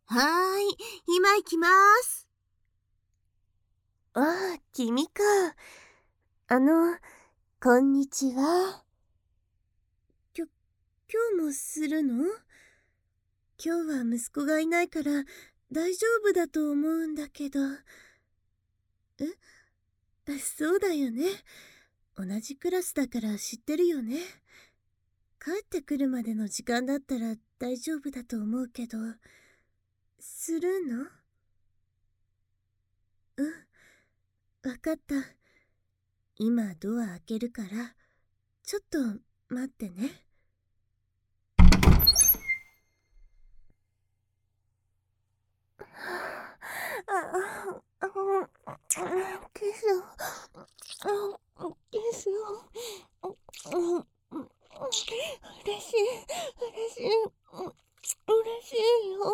はーい、今行きます。 ああ、君か。こんにちは。 今日もするの？今日は息子がいないから大丈夫だと思うんだけど。そうだよね。同じクラスだから知ってるよね。帰ってくるまでの時間だったら大丈夫だと思うけど。するの？わかった。今ドア開けるから、ちょっと待ってね。嬉しいよ。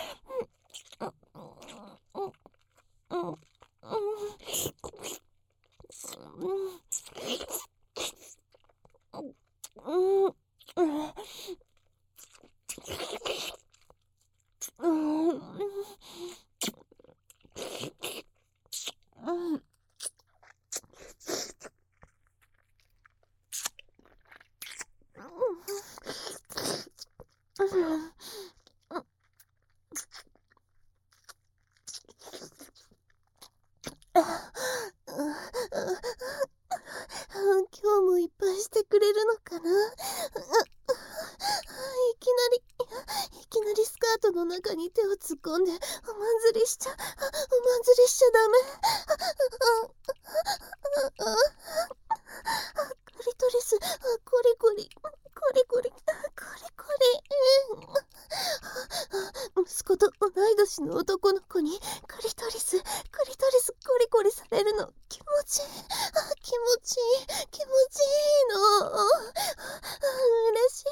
今日もいっぱいしてくれるのかな。いきなりスカートの中に手を突っ込んでおまんずりしちゃダメ。クリトリス、コリコリ。息子と同い年の男の子にクリトリスコリコリされるの気持ちいいの。嬉しい。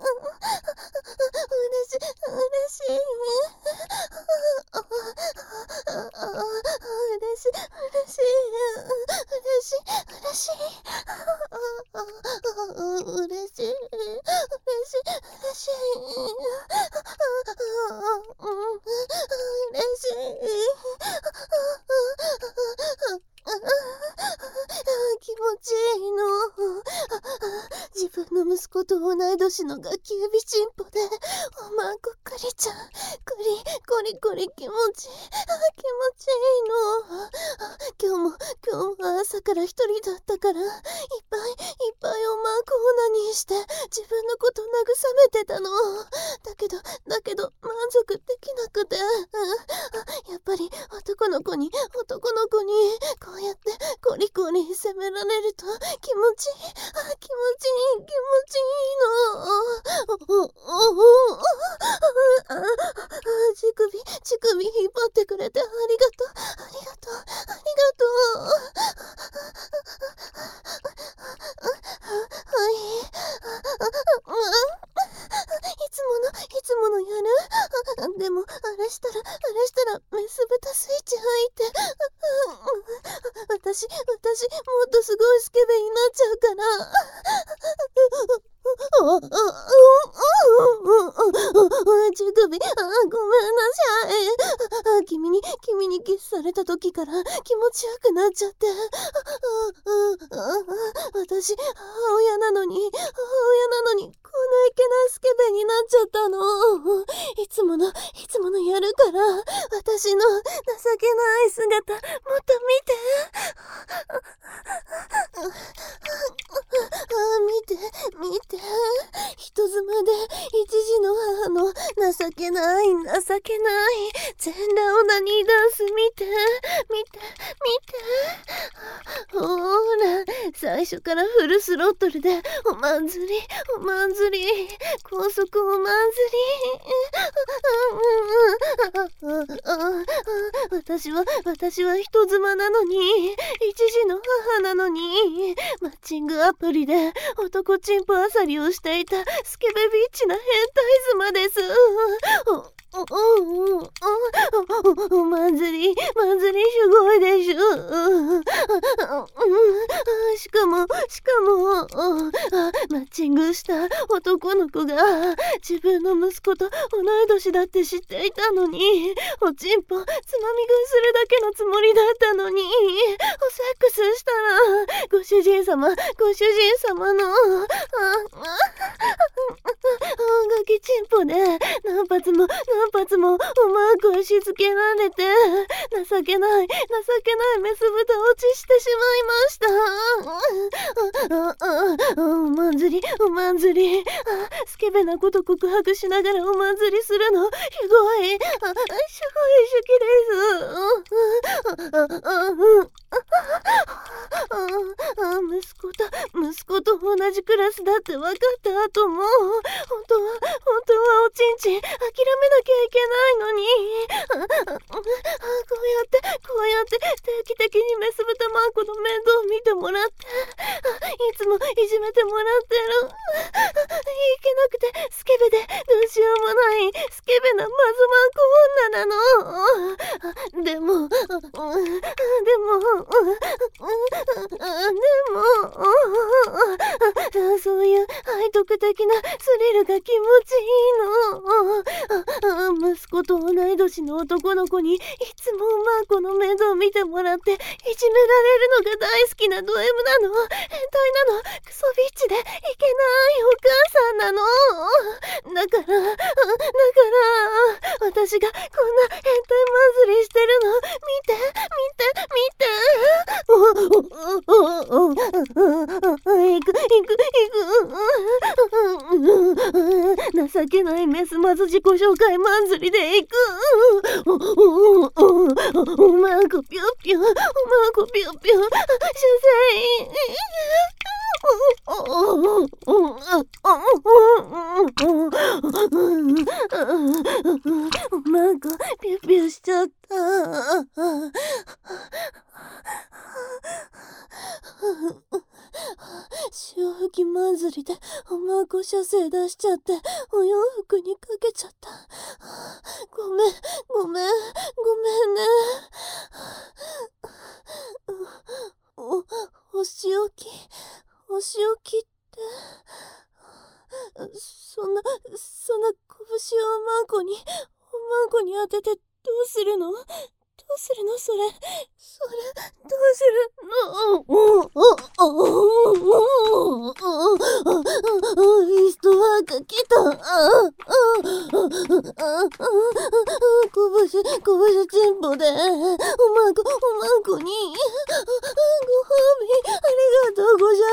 気持ちいいの。自分の息子と同い年のガキ指チンポでおまんこっくりちゃんコリ気持ちいいの。今日も朝から一人だったからいっぱいおまんこオナニーして自分のこと慰めてたの。だけど満足できなくて、やっぱり男の子にこうやってコリ責められると気持ちいいの。乳首引っ張ってくれてありがとう。はい。いつものやる？でもあれしたらメス豚スイッチ入って、私もっとすごいスケベになっちゃうから。乳首、ごめんなさい。君にキスされた時から気持ちよくなっちゃって。私、母親なのに、こんなイケなスケベになっちゃったの。いつものやるから、私の情けない姿、もっと見て。見て。人妻で一児の母の情けない全裸オナニーダンス見て。ほら、最初からフルスロットルでおまんずり高速おまんずり。私は人妻なのに、一児の母なのに、マッチングアプリで男チンポあさりをしていたスケベビッチな変態妻です。 お祭りすごいでしょ。しかもマッチングした男の子が自分の息子と同い年だって知っていたのに、おちんぽつまみ食いするだけのつもりだったのに、セックスしたらご主人様のガキチンポで何発もおマークをしつけられて、情けないメス豚落ちしてしまいました。おまんずりスケベなこと告白しながらおまんずりするのすごい好きです。息子と同じクラスだって分かった後も本当はおちんちん諦めなきゃいけないのに、こうやって定期的にメス豚マンコの面倒を見てもらって、いつもいじめてもらってる。いけなくてスケベでどうしようもないスケベなマズマンコ女なの。でもそういう背徳的なスリルが気持ちいいの。息子と同い年の男の子にいつもマンコの面倒を見てもらっていじめられるのが大好きなド M なの。変態なの。クソビッチでいけないお母さんなの。だから私がこんな変態マズりしてるの見て。情けないメスまず自己紹介マンズリで行く。おまんこぴょっぴょ主催おまんこぴょっぴょしちゃった。潮吹きまんずりでおまんこ射精出しちゃってお洋服にかけちゃった。ごめんね。お仕置きってそんな拳をおまんこに当ててどうするのそれどうするの。イストワーク来た。拳チンポでおまんこにご褒美ありがとうござ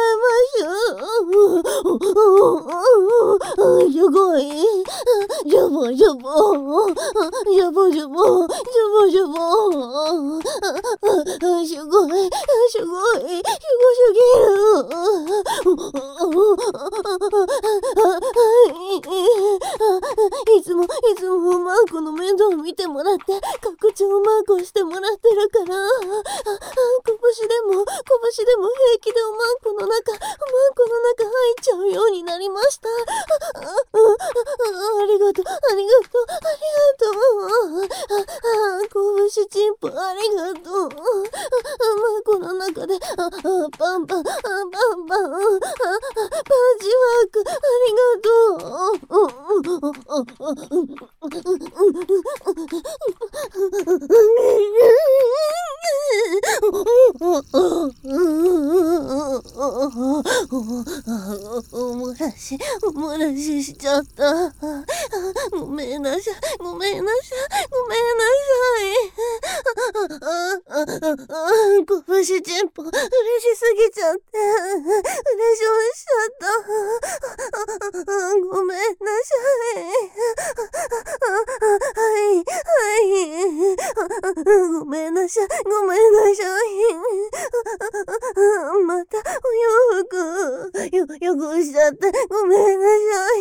います。すごいジャボすごすぎる。いつもマークの面倒を見てもらって拡張マークをしてもらってるから、拳でも平気でおまんこの中入っちゃうようになりました。ありがとう。拳チンポありがとう。マンコの中でパンチワークありがとう。おもらししちゃった。ごめんなさい。拳チンポ嬉しすぎちゃって嬉しちゃった。ごめんなさい。ごめんなさい。またお洋服汚しちゃってごめんなさい。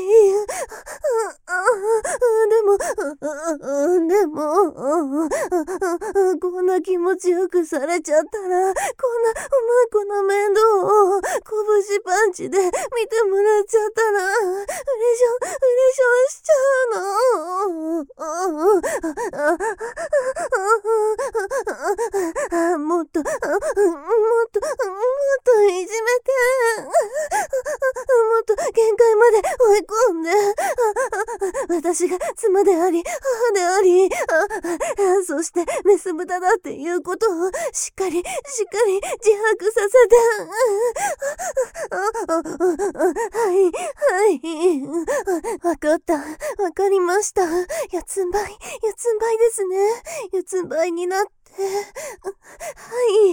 でもこんな気持ちよくされちゃったら、こんなおまんこの面倒を拳パンチで見てもらっちゃったら嬉しょしちゃうの。 私が妻であり、母であり、そしてメス豚だっていうことをしっかり自白させて、はい、わかった、わかりました。四つん這いですね。四つん這いになって、はい、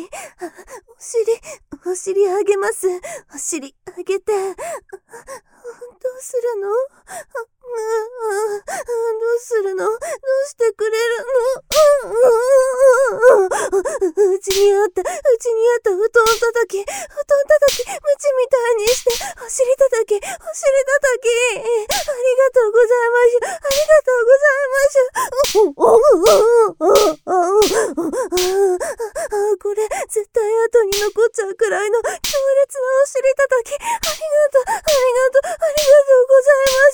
お尻上げます。お尻上げて、どうするの？どうするの？どうしてくれるの？うちにあった布団叩き、鞭みたいにして、お尻叩き。ありがとうございます。これ、絶対後に残っちゃうくらいの強烈なお尻叩き。ありがとうございます。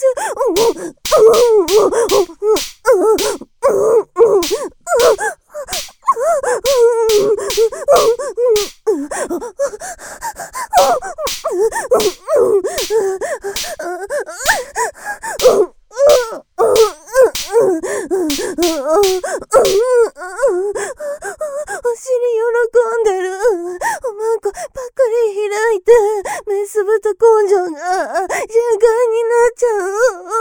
お尻喜んでる。おまんこばっかり開いて、メス豚根性が循環になっちゃう。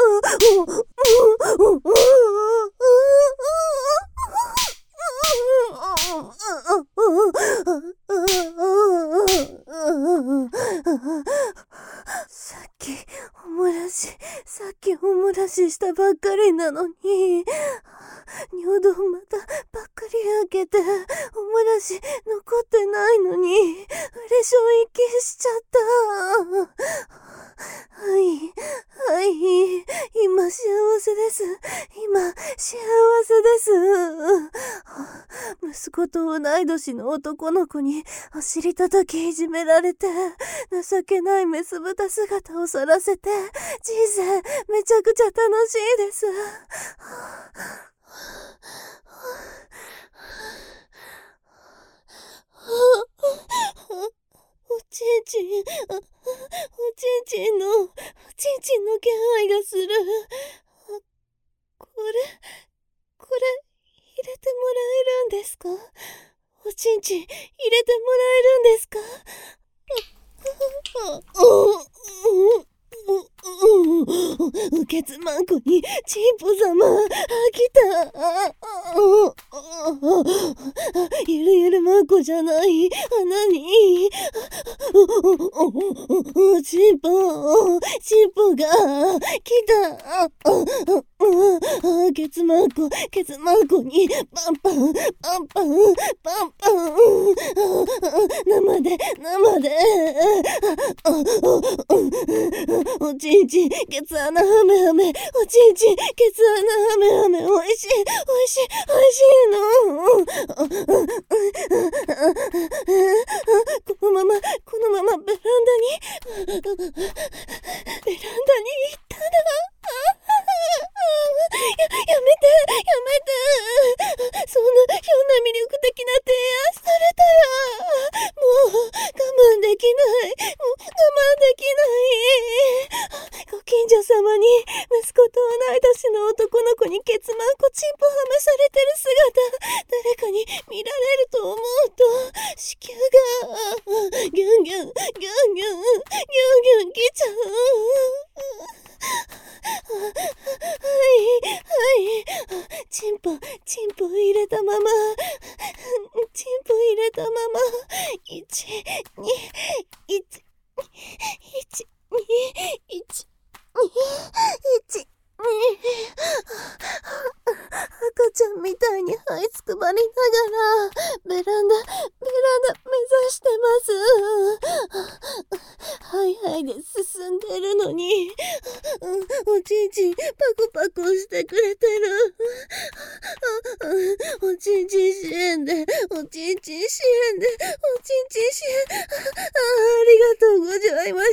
さっきおもらししたばっかりなのに、尿道またばっかり開けて、おもらし残ってないのに、うれしょ息しちゃった。はい、今幸せです。息子と同い年の男の子にお尻叩きいじめられて、情けないメス豚姿をさらせて、人生めちゃくちゃ楽しいです。おちんちんの気配がする。これ入れてもらえるんですか？おちんちん入れてもらえるんですか？ケツマンコにチンポ様来た。ゆるマンコじゃない。何？チンポが来た。ケツマンコにパンパン生でおちんちんケツ穴ハメおちんちんケツ穴ハメおいしいの。このままベランダに行ったら、やめて。そんなひょんな魅力的な提案されたら、もう我慢できない。ご近所様に息子と同い年の男の子にケツマンコチンポハメされてる姿、誰かに見られると思うと、子宮がギュンギュンきちゃう。チンポ入れたまま、赤ちゃんみたいに這いつくばりながらベランダ目指してます。はいで進んでるのに、おちんちんパクパクしてくれてる。おちんちん支援で、ありがとうございます。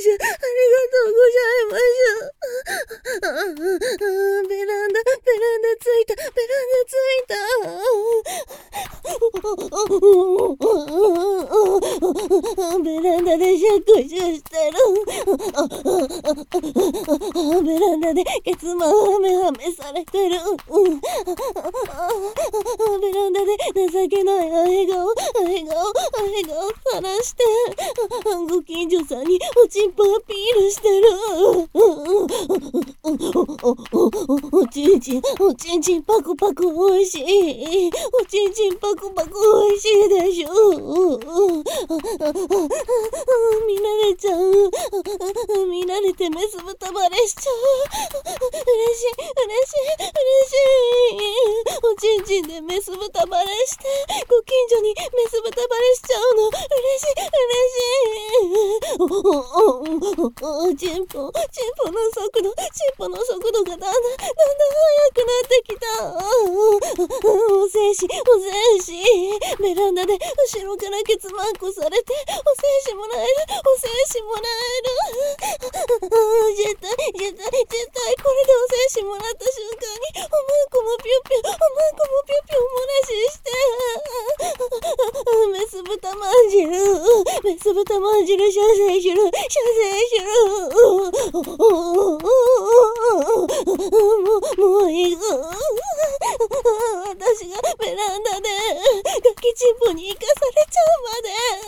ベランダついた。ベランダでシャックシュしてる。ベランダでケツマンハメされてる。ベランダで情けない笑顔話して、ご近所さんにおちんぽアピールしてる。おちんちんパクパクおいしい。おちんちんパクパクおいしいでしょ。見られちゃう。見られてメス豚バレしちゃう。嬉しい。おちんちんでメス豚バレして、ご近所にメス豚バレしちゃうの。嬉しい。チンポの速度がだんだん速くなってきた。お精子。ベランダで後ろからケツマンコされて、お精子もらえる。絶対これでお精子もらった瞬間に、おまんこもピュピュ漏らしして、メス豚まんじる射精しろ。もういい。私がベランダでガキチンポに生かされちゃうまで。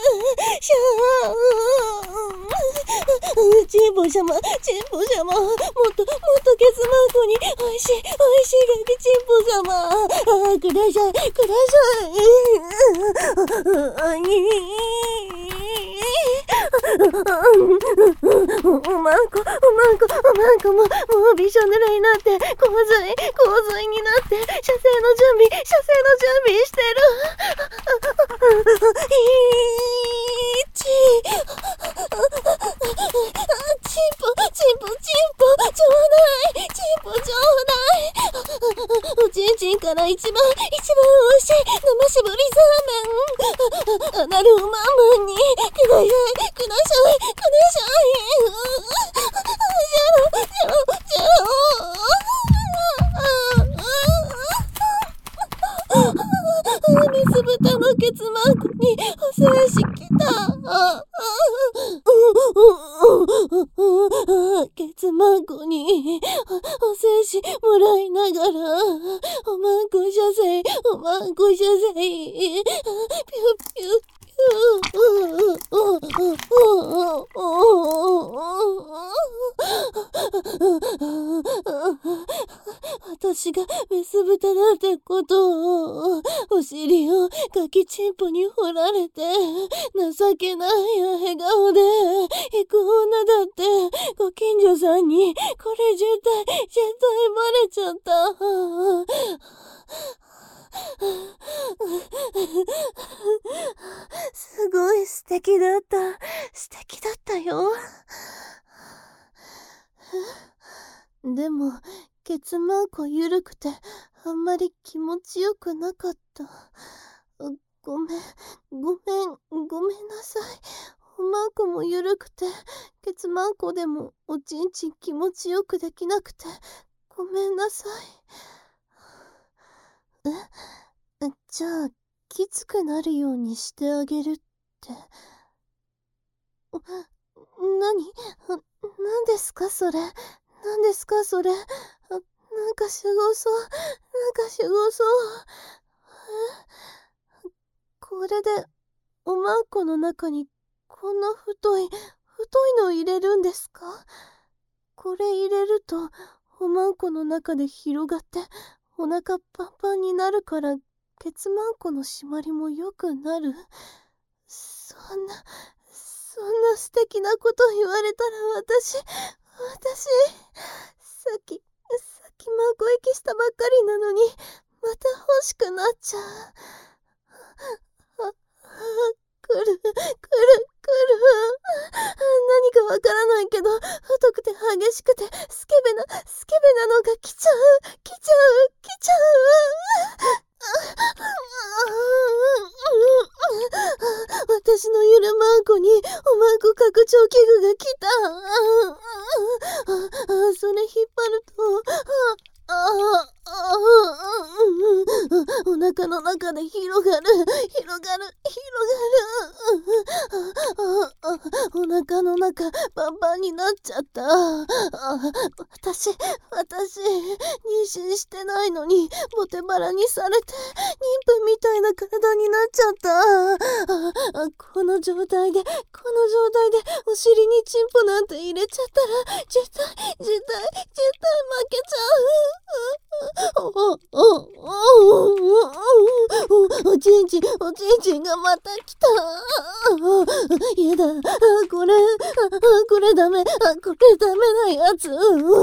チンポ様、もっとケツマンコにおいしいガキチンポ様、ください。おまんこもうびしょ濡れになって、洪水になって、射精の準備してる。チンポちょうだい。おちんちんから一番美味しい生搾りサーメン、アナルをママにください。メス豚のケツマンコにお精子きた。ケツマンコにお精子もらいながら、おまんこ射精、ピュッピュッ。私がメス豚だってことを、お尻をガキチンポに掘られて、情けない笑顔で行く女だって、ご近所さんにこれ絶対バレちゃった。すごい素敵だったよ。でもケツマンコ緩くてあんまり気持ちよくなかった。ごめんなさい。おまんこも緩くて、ケツマンコでもおちんちん気持ちよくできなくてごめんなさい。じゃあきつくなるようにしてあげるって。何ですかそれ。なんかすごそう。これでおまんこの中にこんな太いの入れるんですか？これ入れるとおまんこの中で広がってお腹パンパンになるから、ケツマンコの締まりも良くなる。そんな素敵なこと言われたら、私さっきマンコ息したばっかりなのにまた欲しくなっちゃう。来る。何かわからないけど、太くて激しくてスケベなのが来ちゃう。私のゆるまんこにおまんこ拡張器具が来た。それ引っ張ると、お腹の中で広がる。お腹の中パンパンになっちゃった。私、妊娠してないのに、ボテバラにされて、妊婦みたいな体になっちゃった。この状態で、お尻にチンポなんて入れちゃったら、絶対負けちゃう。おちんちんがまた来た。やだ、これダメなやつ。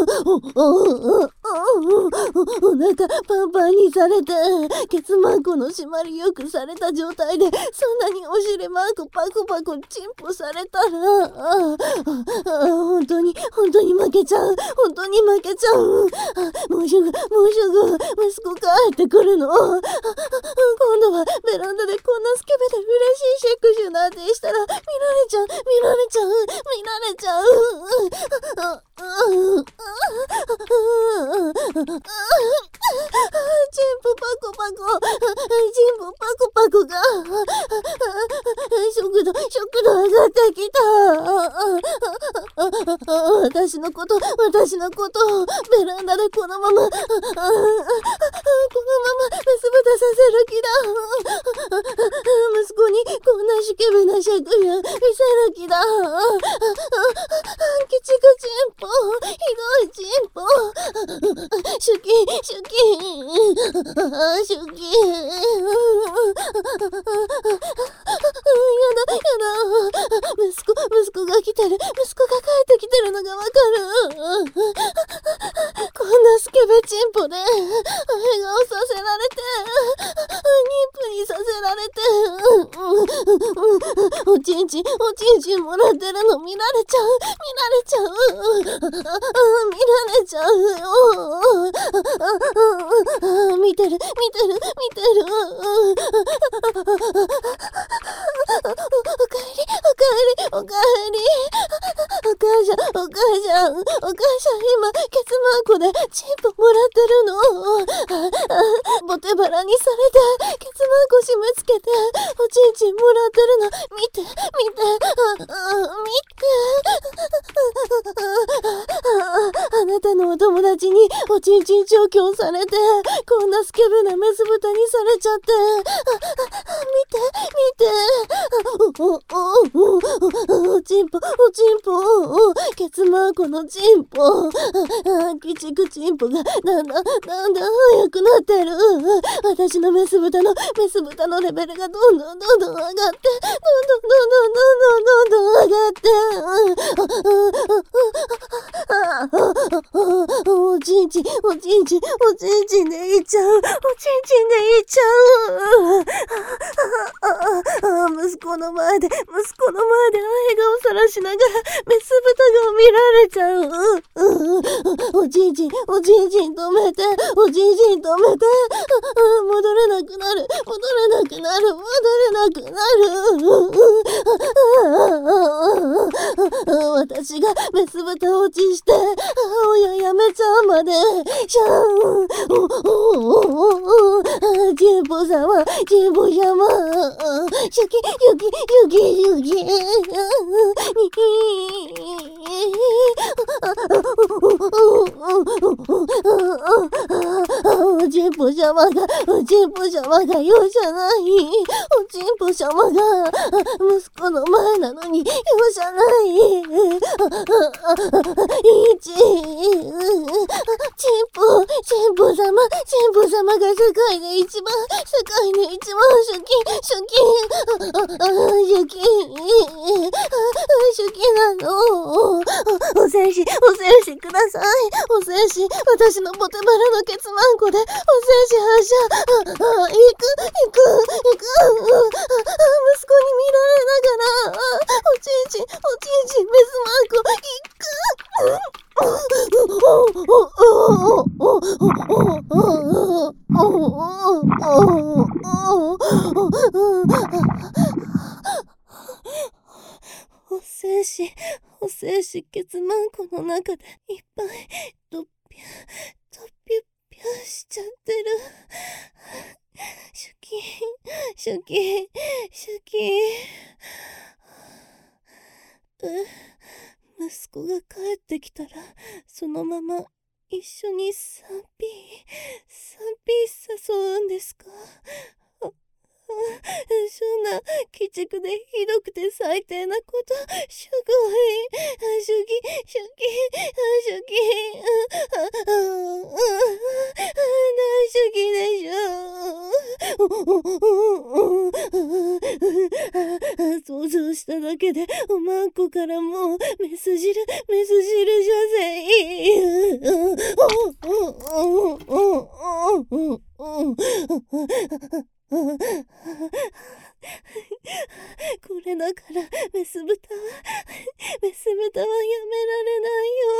お腹パンパンにされて、ケツマンコの締まりよくされた状態で、そんなにお尻マンコパコチンポされたら、本当に負けちゃう。もうすぐ息子帰ってくるの。今度はベランダでこんなスケベで嬉しいシェクシュなんてしたら見られちゃう。チンポパコパコが速度上がってきた。私のことベランダでこのままメス豚させる気だ。息子にこんなシケベなシェクシュ見せる気だ。鬼畜チンポ、ひどいチンポ、シュキやだ。息子が帰ってきてるのがわかる。こんなスケベチンポで笑顔させられて、妊婦にさせられて、おちんちんもらってるの見られちゃうよ。見てる。おかえり。お母さん、今、ケツマンコでチンポもらってるの。ボテバラにされて、ケツマンコ締め付けて、おちんちんもらってるの。見て。あなたのお友達におちんちん調教されて、こんなスケベなメス豚にされちゃって。見て。おちんぽ、ケツマンコのチンポ、鬼畜チンポがだんだん速くなってる。私のメス豚のレベルがどんどん上がって、おちんちんでいっちゃう。息子の前で笑顔さらしながらメス豚が見られちゃう。おちんちん止めて。戻れなくなる。私がメス豚落ちして母親やめちゃうまでシャーン。チンポ様シュキおちんぽ様が容赦ない。おちんぽ様が息子の前なのに容赦ない。チンポ様が世界で一番主義なの。お精子ください。私のボテバラのケツマンコでお精子発射。行く。息子に見られながらおちんちんメスマンコ行く。お精子ケツマンコの中でいっぱいドッピュしちゃってる。シュキ息子が帰ってきたらそのまま一緒に3P 誘うんですか？そんな鬼畜でひどくて最低なこと、すごい。主義、大主義でしょ。想像しただけでおまんこからもうメス汁じゃぜ。これだからメス豚はやめられないよ。